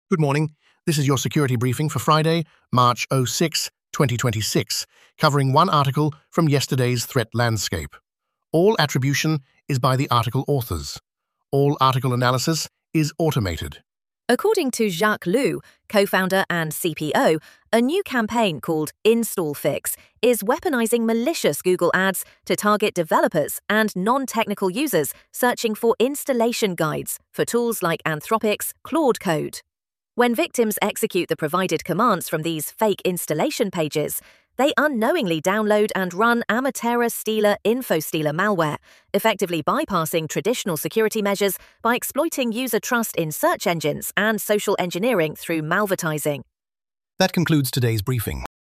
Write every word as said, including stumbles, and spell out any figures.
Good morning. This is your security briefing for Friday, March sixth, twenty twenty-six, covering one article from yesterday's threat landscape. All attribution is by the article authors. All article analysis is automated. According to Jacques Liu, co-founder and C P O, a new campaign called Install Fix is weaponizing malicious Google ads to target developers and non-technical users searching for installation guides for tools like Anthropic's Claude Code. When victims execute the provided commands from these fake installation pages, they unknowingly download and run Amatera Stealer InfoStealer malware, effectively bypassing traditional security measures by exploiting user trust in search engines and social engineering through malvertising. That concludes today's briefing.